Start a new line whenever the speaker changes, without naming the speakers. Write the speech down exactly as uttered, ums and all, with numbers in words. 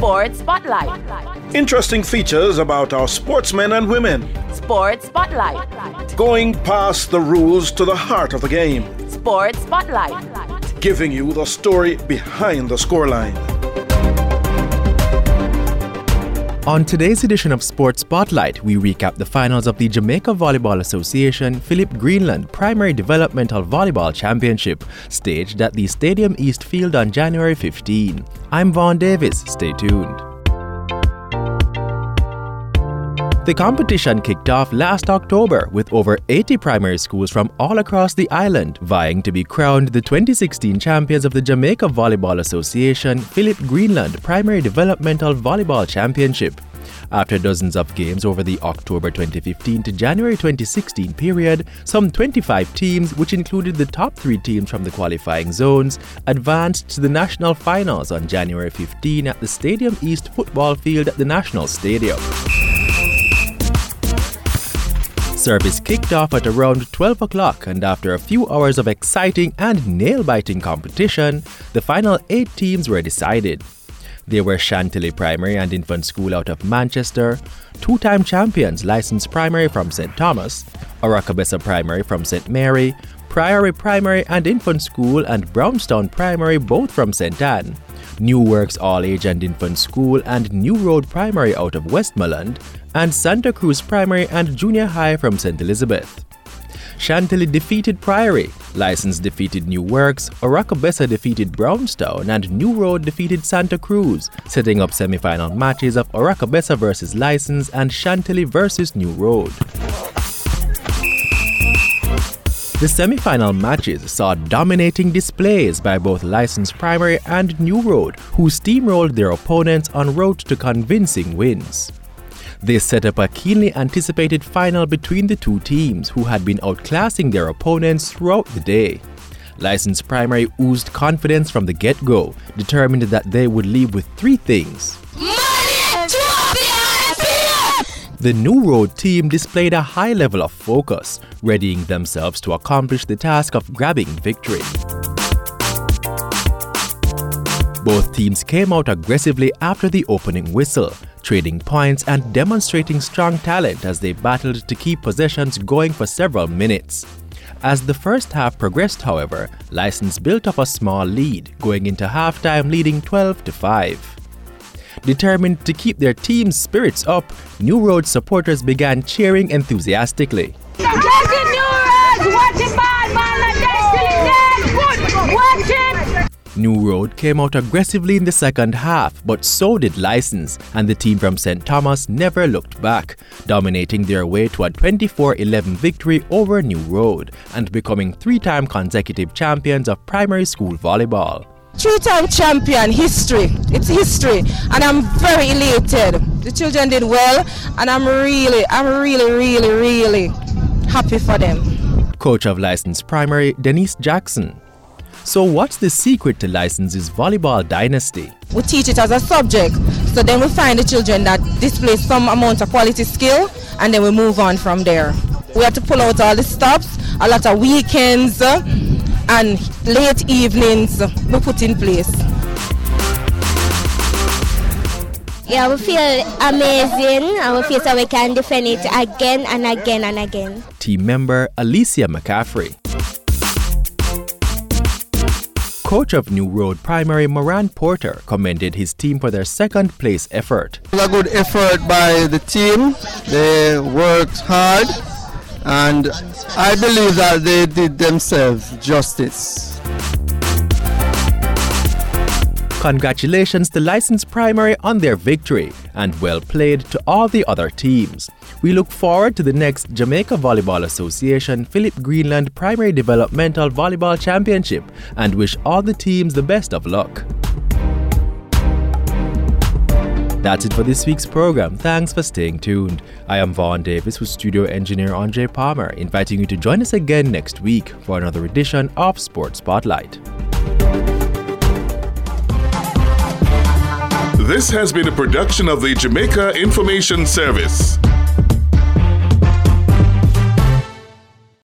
Sports Spotlight.
Interesting features about our sportsmen and women.
Sports Spotlight.
Going past the rules to the heart of the game.
Sports Spotlight.
Giving you the story behind the scoreline.
On today's edition of Sports Spotlight, we recap the finals of the Jamaica Volleyball Association Philip Greenland Primary Developmental Volleyball Championship, staged at the Stadium East Field on January fifteenth. I'm Vaughn Davis. Stay tuned. The competition kicked off last October with over eighty primary schools from all across the island vying to be crowned the twenty sixteen champions of the Jamaica Volleyball Association Philip Greenland Primary Developmental Volleyball Championship. After dozens of games over the October twenty fifteen to January twenty sixteen period, some twenty-five teams, which included the top three teams from the qualifying zones, advanced to the national finals on January fifteenth at the Stadium East football field at the National Stadium. Service kicked off at around twelve o'clock, and after a few hours of exciting and nail-biting competition, the final eight teams were decided. They were Chantilly Primary and Infant School out of Manchester, two-time champions Licensed Primary from Saint Thomas, Oracabessa Primary from Saint Mary, Priory Primary and Infant School and Brownstown Primary both from Saint Anne, New Works All-Age and Infant School and New Road Primary out of Westmoreland, and Santa Cruz Primary and Junior High from Saint Elizabeth. Chantilly defeated Priory, License defeated New Works, Oracabessa defeated Brownstown, and New Road defeated Santa Cruz, setting up semi-final matches of Oracabessa versus License and Chantilly versus New Road. The semi-final matches saw dominating displays by both Licensed Primary and New Road, who steamrolled their opponents en route to convincing wins. They set up a keenly anticipated final between the two teams, who had been outclassing their opponents throughout the day. Licensed Primary oozed confidence from the get-go, determined that they would leave with three things.
Money, trophy, and peanut!
The New Road team displayed a high level of focus, readying themselves to accomplish the task of grabbing victory. Both teams came out aggressively after the opening whistle, trading points and demonstrating strong talent as they battled to keep possessions going for several minutes. As the first half progressed, however, License built up a small lead, going into halftime leading twelve to five. Determined to keep their team's spirits up, New Road supporters began cheering enthusiastically. New Road came out aggressively in the second half, but so did License, and the team from Saint Thomas never looked back, dominating their way to a twenty-four eleven victory over New Road and becoming three-time consecutive champions of primary school volleyball.
Three-time champion, history. It's history, and I'm very elated. The children did well, and I'm really, I'm really, really, really happy for them.
Coach of Licensed Primary, Denise Jackson. So what's the secret to License's volleyball dynasty?
We teach it as a subject, so then we find the children that display some amount of quality skill, and then we move on from there. We have to pull out all the stops, a lot of weekends uh, and late evenings we put in place.
Yeah, we feel amazing, and we feel so we can defend it again and again and again.
Team member Alicia McCaffrey. Coach of New Road Primary, Moran Porter, commended his team for their second place effort.
It was a good effort by the team. They worked hard, and I believe that they did themselves justice.
Congratulations to Licensed Primary on their victory, and well played to all the other teams. We look forward to the next Jamaica Volleyball Association Philip Greenland Primary Developmental Volleyball Championship and wish all the teams the best of luck. That's it for this week's program. Thanks for staying tuned. I am Vaughn Davis with studio engineer Andre Palmer, inviting you to join us again next week for another edition of Sports Spotlight.
This has been a production of the Jamaica Information Service.